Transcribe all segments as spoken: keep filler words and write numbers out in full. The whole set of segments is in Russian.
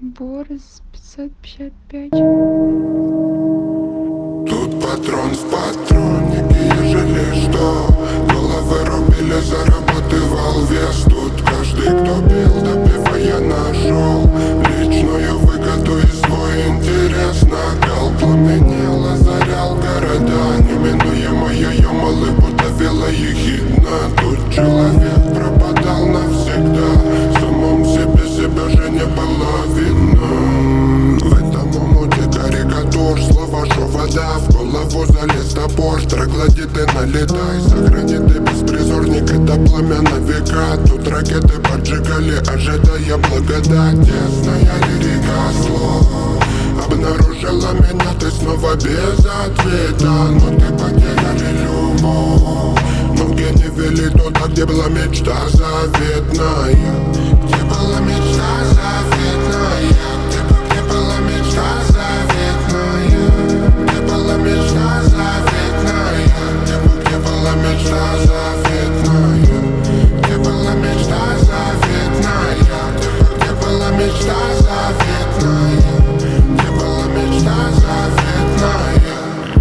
Борис пятьсот пятьдесят пять. Тут патрон в патроннике, ежели что. Головы рубили, зарабатывал вес. Тут каждый, кто бил, добивая нашел личную выгоду и свой интерес. Накал пламенел, озарял города. Неминуемая ямалы, будто вела ехидна. Тут человек пропадал навсегда. Самом себе себя же не было видно. В этом омуте карикатур, слова, шо вода. В голову залез топор, троглодиты налетай. Сохрани ты беспризорник, это пламя на века. Тут ракеты поджигали, ожидая благодать. Тесная лирика слов обнаружила меня, ты снова без ответа. Но ты потеряли любовь. Ноги не вели туда, где была мечта заветная. Где была мечта заветная. Где была мечта заветная. Где была мечта заветная. Где была мечта заветная. Где была мечта заветная. Где была мечта заветная. Где была мечта заветная.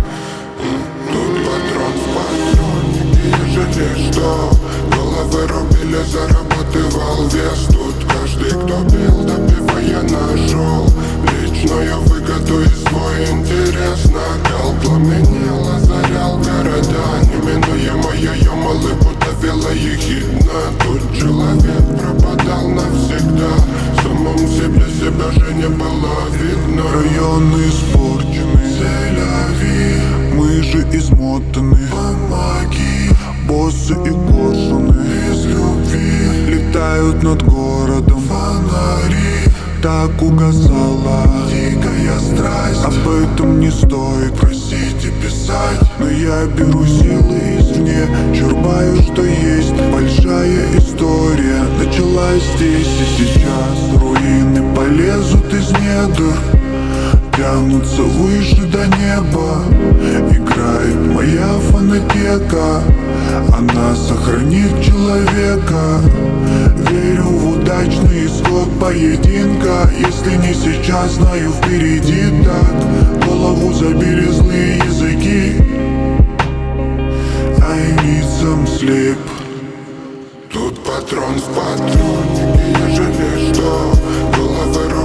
Тут патрон в патроннике, ежели что. Головы рубили, зарабатывал вес. Тут каждый, кто бил, добивая нашел личную выгоду и свой интерес. Накал пламенел, озарял города. Неминуемая ямалы, будто вела ехидна. Тут человек пропадал навсегда. Самом себе себя же не было видно. Районы испорчены, Тель-Авив. Мы же измотаны, помоги. Боссы и коршуны из любви летают над городом фонари. Так угасала дикая страсть. Об этом не стоит просить и писать. Но я беру силы извне, черпаю, что есть. Большая история началась здесь и сейчас. Руины полезут из недр, тянутся выше до неба. Играет моя фонотека, она сохранит человека. Верю в удачный исход поединка. Если не сейчас, знаю впереди так. Голову забили злые языки, а и лицам слеп. Тут патрон в патроннике, ежели что. Головы